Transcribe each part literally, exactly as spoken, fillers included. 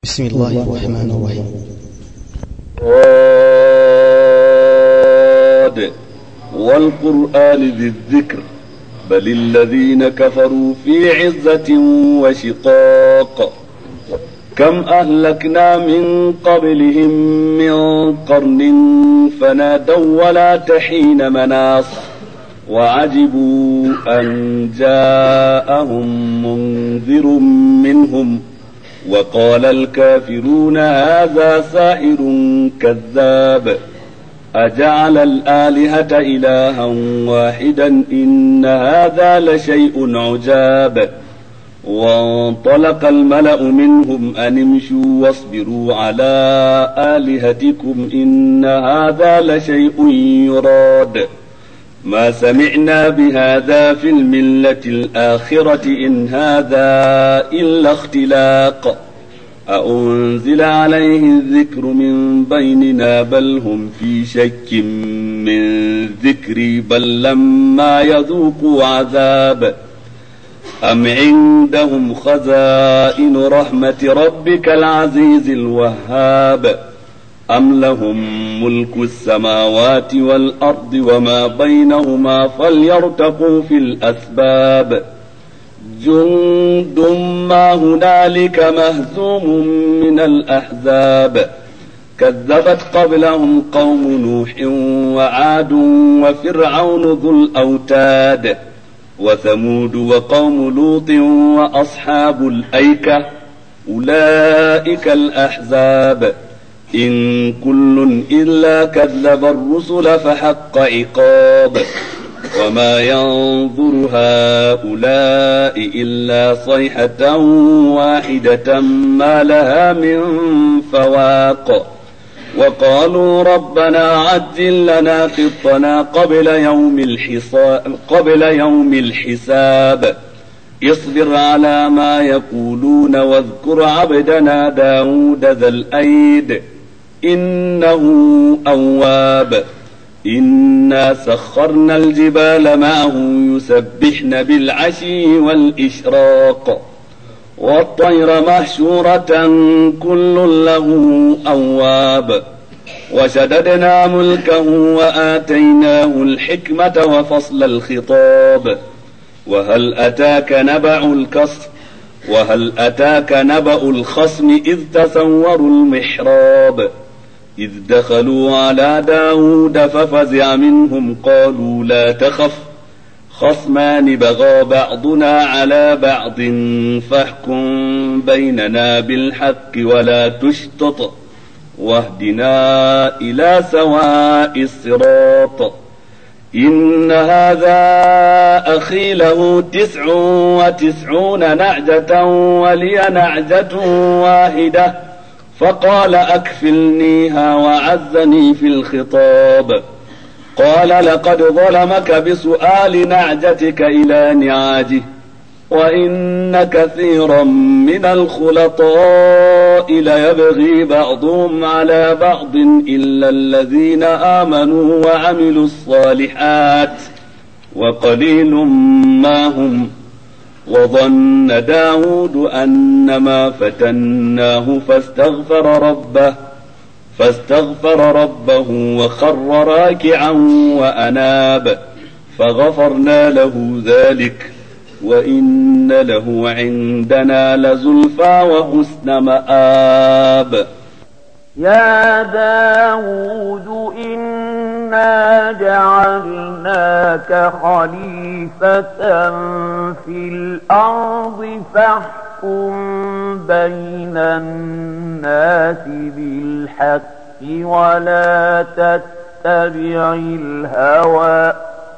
بسم الله الرحمن الرحيم. والقرآن ذي الذكر بل الذين كفروا في عزة وشقاق كم أهلكنا من قبلهم من قرن فنادوا ولا تحين مناص وعجبوا أن جاءهم منذر منهم وقال الكافرون هذا ساحر كذاب أجعل الآلهة إلها واحدا إن هذا لشيء عجاب وانطلق الملأ منهم أن امشوا واصبروا على آلهتكم إن هذا لشيء يراد ما سمعنا بهذا في الملة الآخرة إن هذا إلا اختلاق أأنزل عليه الذكر من بيننا بل هم في شك من ذكري بل لما يذوقوا عذاب أم عندهم خزائن رحمة ربك العزيز الوهاب أم لهم ملك السماوات والأرض وما بينهما فليرتقوا في الأسباب جند ما هنالك مهزوم من الأحزاب كذبت قبلهم قوم نوح وعاد وفرعون ذو الأوتاد وثمود وقوم لوط وأصحاب الأيكة أولئك الأحزاب إن كل إلا كذب الرسل فحق عقاب وما ينظر هؤلاء إلا صيحة واحدة ما لها من فواق وقالوا ربنا عجل لنا قطنا قبل يوم الحساب قبل يوم الحساب اصبر على ما يقولون واذكر عبدنا داود ذا الأيد إنه أواب إنا سخرنا الجبال معه يسبحن بالعشي والإشراق والطير محشورة كل له أواب وشددنا ملكه وآتيناه الحكمة وفصل الخطاب وهل أتاك نبأ الكصر وهل أتاك نبأ الخصم إذ تسوروا المحراب إذ دخلوا على داود ففزع منهم قالوا لا تخف خصمان بغى بعضنا على بعض فاحكم بيننا بالحق ولا تشطط واهدنا إلى سواء الصراط إن هذا أخي له تسع وتسعون نعجة ولي نعجة واحدة فقال أكفلنيها وعزني في الخطاب قال لقد ظلمك بسؤال نعجتك إلى نعاجه وإن كثيرا من الخلطاء ليبغي بعضهم على بعض إلا الذين آمنوا وعملوا الصالحات وقليل ما هم وظن داود أنما فتناه فاستغفر ربه فاستغفر ربه وخر راكعا وأناب فغفرنا له ذلك وإن له عندنا لزلفى وحسن مآب. يا داود إنا جعلناك خليفة في الأرض فاحكم بين الناس بالحق ولا تتبع الهوى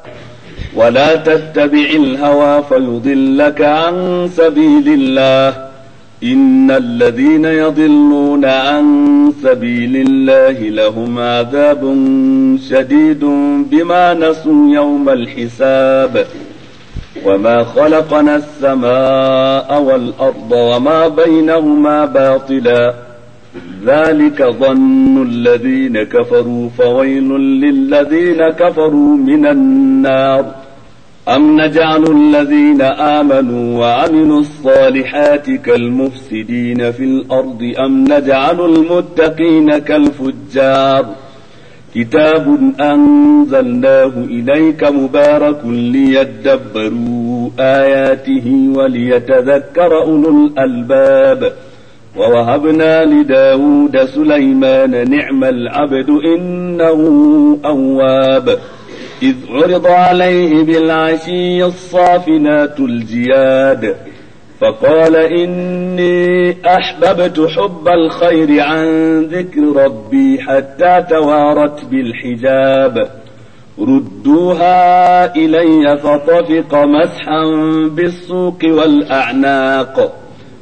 ولا تتبع الهوى فيضلك عن سبيل الله إن الذين يضلون عن سبيل الله لهم عذاب شديد بما نسوا يوم الحساب وما خلقنا السماء والأرض وما بينهما باطلا ذلك ظن الذين كفروا فويل للذين كفروا من النار أم نجعل الذين آمنوا وعملوا الصالحات كالمفسدين في الأرض أم نجعل المتقين كالفجار كتاب أنزلناه إليك مبارك ليدبروا آياته وليتذكر أولو الألباب ووهبنا لداود سليمان نعم العبد إنه أواب إذ عرض عليه بالعشي الصافنات الجياد فقال إني أحببت حب الخير عن ذكر ربي حتى توارت بالحجاب ردوها إلي فطفق مسحا بالسوق والأعناق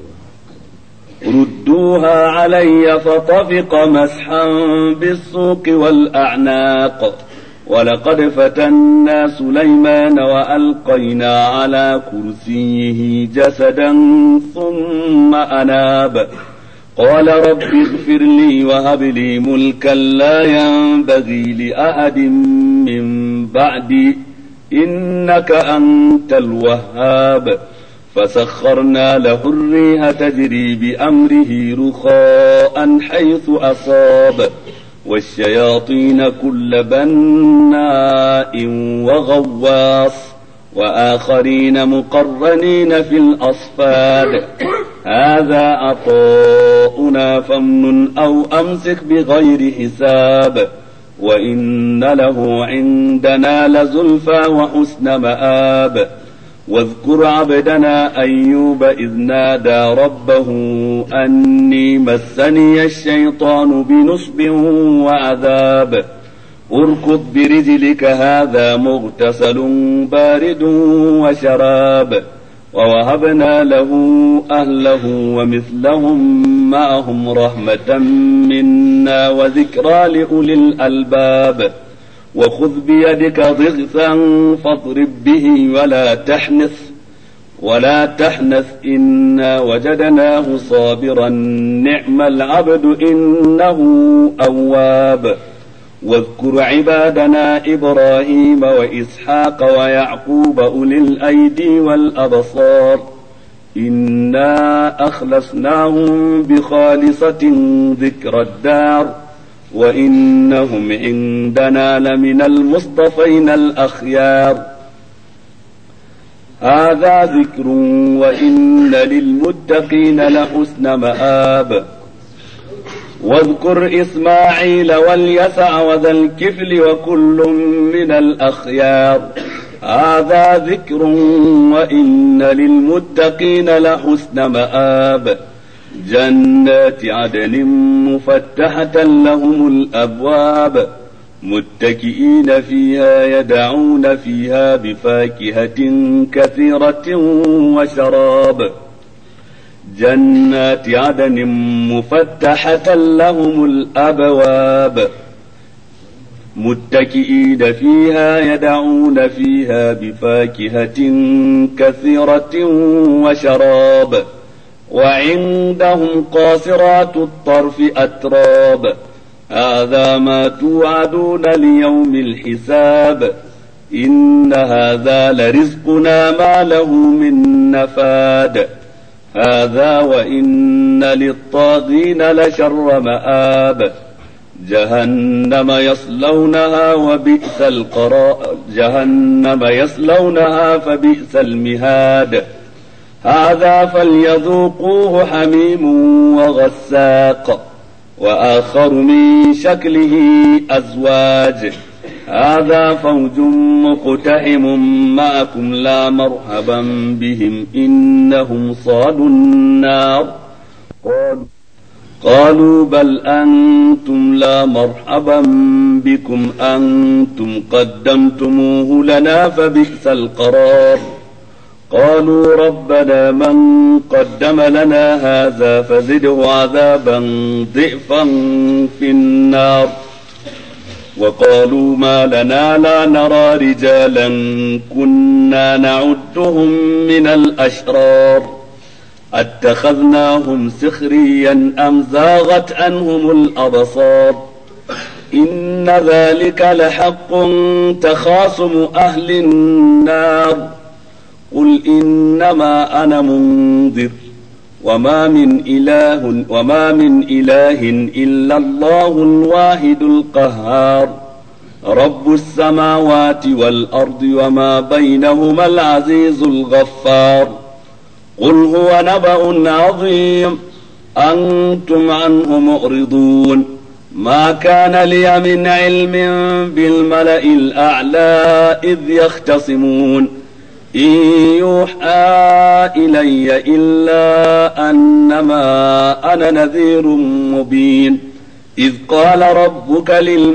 ردوها علي فطفق مسحا بالسوق والأعناق ولقد فتنا سليمان وألقينا على كرسيه جسدا ثم أناب قال رب اغفر لي وهب لي ملكا لا ينبغي لأحد من بعدي إنك أنت الوهاب فسخرنا له الريح تجري بأمره رخاء حيث أصاب والشياطين كل بناء وغواص وآخرين مقرنين في الأصفاد هذا عطاؤنا فامنن أو أمسك بغير حساب وإن له عندنا لزلفى وحسن مآب واذكر عبدنا أيوب إذ نادى ربه أني مسني الشيطان بنصب وعذاب اركض برجلك هذا مغتسل بارد وشراب ووهبنا له أهله ومثلهم معهم رحمة منا وذكرى لأولي الألباب وخذ بيدك ضغثا فاضرب به ولا تحنث ولا تحنث إنا وجدناه صابرا نعم العبد إنه أواب واذكر عبادنا إبراهيم وإسحاق ويعقوب أولي الأيدي والأبصار إنا أخلصناهم بخالصة ذكر الدار وإنهم عندنا لمن المصطفين الأخيار هذا ذكر وإن للمتقين لحسن مآب واذكر إسماعيل واليسع وذا الكفل وكل من الأخيار هذا ذكر وإن للمتقين لحسن مآب جنات عدن مفتحة لهم الأبواب متكئين فيها يدعون فيها بفاكهة كثيرة وشراب جنات عدن مفتحة لهم الأبواب متكئين فيها يدعون فيها بفاكهة كثيرة وشراب وعندهم قاصرات الطرف أتراب هذا ما توعدون ليوم الحساب إن هذا لرزقنا ما له من نفاد هذا وإن للطاغين لشر مآب جهنم يصلونها وبئس القرار جهنم يصلونها فبئس المهاد هذا فليذوقوه حميم وغساق وآخر من شكله أزواج هذا فوج مقتحم معكم لا مرحبا بهم إنهم صالوا النار قالوا بل أنتم لا مرحبا بكم أنتم قدمتموه لنا فبئس القرار قالوا ربنا من قدم لنا هذا فزده عذابا ضعفا في النار وقالوا ما لنا لا نرى رجالا كنا نعدهم من الأشرار اتخذناهم سخريا أم زاغت عنهم الأبصار إن ذلك لحق تخاصم أهل النار قل إنما أنا منذر وما من إله وما من إله إلا الله الواحد القهار رب السماوات والأرض وما بينهما العزيز الغفار قل هو نبأ عظيم أنتم عنه معرضون ما كان لي من علم بالملأ الأعلى إذ يختصمون إن يوحى إلي إلا أنما أنا نذير مبين إذ قال ربك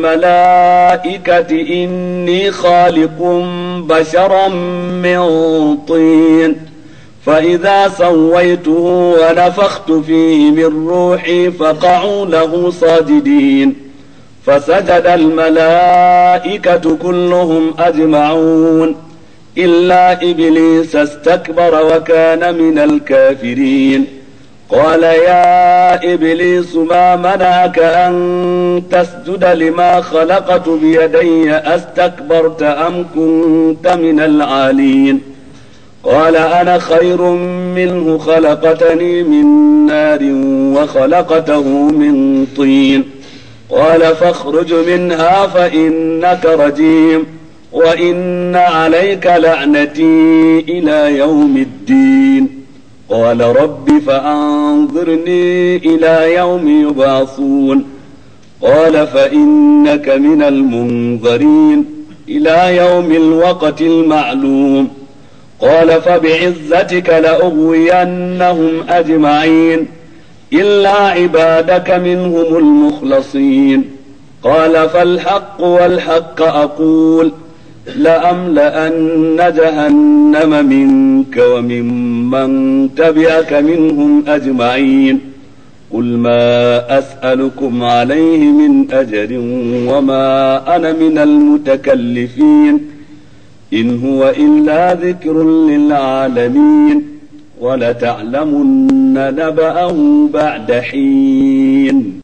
للملائكة إني خالق بشرا من طين فإذا سويته ونفخت فيه من روحي فقعوا له ساجدين فسجد الملائكة كلهم أجمعون إلا إبليس استكبر وكان من الكافرين قال يا إبليس ما منعك أن تسجد لما خلقت بيدي أستكبرت أم كنت من العالين قال أنا خير منه خلقتني من نار وخلقته من طين قال فاخرج منها فإنك رجيم وإن عليك لعنتي إلى يوم الدين قال رب فأنظرني إلى يوم يبعثون قال فإنك من المنظرين إلى يوم الوقت المعلوم قال فبعزتك لأغوينهم أجمعين إلا عبادك منهم المخلصين قال فالحق والحق أقول لأملأن جهنم منك وممن تبعك منهم أجمعين قل ما أسألكم عليه من أجر وما أنا من المتكلفين إن هو إلا ذكر للعالمين ولتعلمن نبأه بعد حين.